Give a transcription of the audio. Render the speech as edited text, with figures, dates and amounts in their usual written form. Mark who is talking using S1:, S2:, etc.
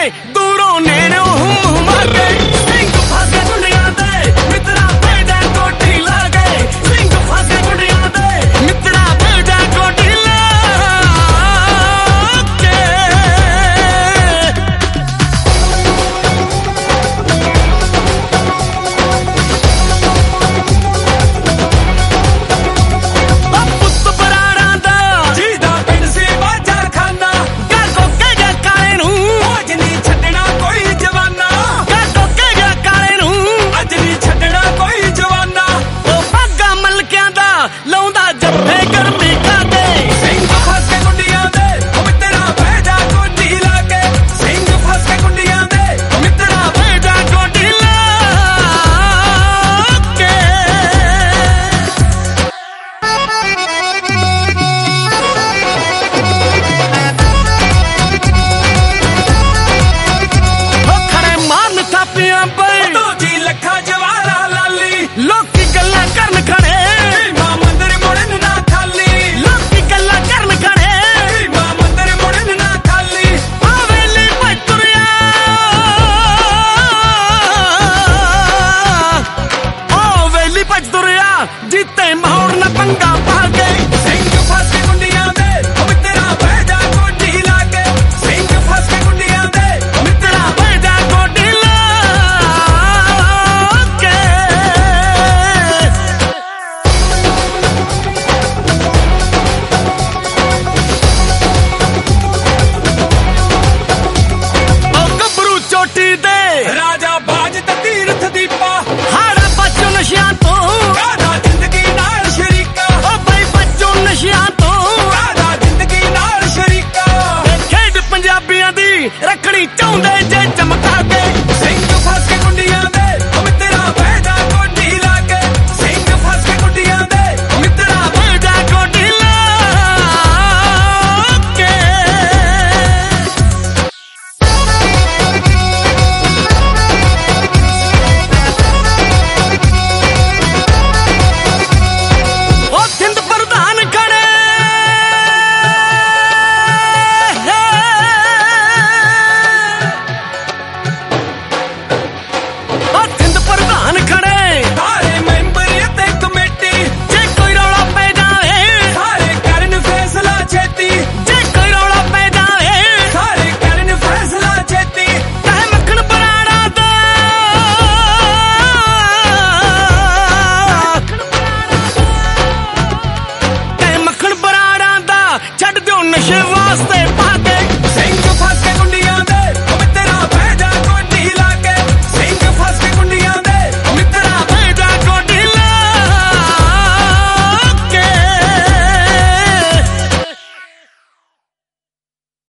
S1: ਦੂਰੋਂ ਨੇੜੋਂ ਹੁਮ ਮਾਗੇ ਸਿੰਘ ਫਾਸੇ ਗੁੰਡਿਆਂ ਦੇ ਮਿੱਤਰਾਂ ਭੇਜਾ ਕੋਠੀ ਲਾ ਗਏ ਸਿੰਘ ਫਾਸੇ ਗੁੰਡਿਆਂ ਦੇ ਮਿੱਤਰਾਂ ਭੇਜਾ ਕੋਠੀ ਲਾ ਕੇ ਪੁੱਤ ਬਰਾੜਾਂ ਦਾ ਜਿਹਦਾ ਪਿੰਡ ਸੀ ਬਾਜਾ ਖਾਨਾ ਗਾ ਕੋਕੇ ਜਾ ਕਾਲੇ ਨੂੰ ਅੱਜ ਨਹੀਂ ਛੱਡਣਾ ਕੋਈ ਜਵਾਨਾ ਗਾ ਕੋਕੇ ਜਾ ਕਾਲੇ ਨੂੰ ਅੱਜ ਨਹੀਂ ਛੱਡਣਾ ਕੋਈ ਜਵਾਨਾ ਉਹ ਭਾਗਾ ਮਲਕਿਆਂ ਦਾ ਲਾਉਂਦਾ ਜੱਫੇ ਗਰਮੀ ਖਾਦੇ ਸਿੰਘ ਫਸ ਕੇ ਗੁੰਡੀਆਂ ਦੇ ਉਹ ਮਿੱਤਰਾਂ ਭੇਜਾ ਕੋਠੀ ਲਾ ਕੇ ਸਿੰਘ ਫਸ ਕੇ ਗੁੰਡੀਆਂ ਦੇ ਉਹ ਮਿੱਤਰਾਂ ਭੇਜਾ ਕੋਠੀ ਲਾ ਕੇ ਖੜੇ ਮਾਰਨ ਥਾਪੀਆਂ ਪਈ ਦੂਜੀ ਲੱਖਾਂ ਜਵਾਰਾ ਲਾਲੀ ਲੋਕੀ ਗੱਲਾਂ ਕਰਨ ਖੜੇ ਮਾਂ ਮੰਦਰ ਮੁੜਨ ਨਾ ਖਾਲੀ ਲੋਕੀ ਗੱਲਾਂ ਕਰਨ ਖੜੇ ਮਾਂ ਮੰਦਰ ਮੁੜਨ ਨਾ ਖਾਲੀ ਆ ਵੇਲੇ ਭੱਜ ਤੁਰਿਆ ਆ ਵੇਲੇ ਭੱਜ ਤੁਰਿਆ ਜਿੱਤੇ ਮਹੌੜ ਨਾ ਪੰਗਾ ਪਾ ਗਏ ਸਿੰਘ ਫਸ ਕੇ ਗੁੰਡੀਆਂ ਦੇ ਉਹ ਮਿੱਤਰਾਂ ਭੇਜਾ ਕੋਠੀ ਲਾ ਕੇ ਸਿੰਘ ਫਸ ਕੇ ਗੁੰਡੀਆਂ ਦੇ ਉਹ ਮਿੱਤਰਾਂ ਭੇਜਾ ਕੋਠੀ ਲਾ ਕੇ ਉਹ ਗੱਭਰੂ ਚੋਟੀ ਦੇ ਰਾਜਾ ਬਾਜ ਤੇ ਤੀਰਥ ਦੀਪਾ ਹਾੜਾ ਬੱਚੋ ਨਸ਼ਿਆਂ ਤੋਂ ਕਾਦਾ ਜ਼ਿੰਦਗੀ ਨਾਲ ਸ਼ਰੀਕਾ ਉਹ ਬਈ ਬੱਚੋ ਨਸ਼ਿਆਂ ਤੋਂ ਕਾਦਾ ਜ਼ਿੰਦਗੀ ਨਾਲ ਸ਼ਰੀਕਾ ਇਹ ਖੇਡ ਪੰਜਾਬੀਆਂ ਦੀ ਰੱਖਣੀ ਚਾਹੁੰਦੇ ਜੇ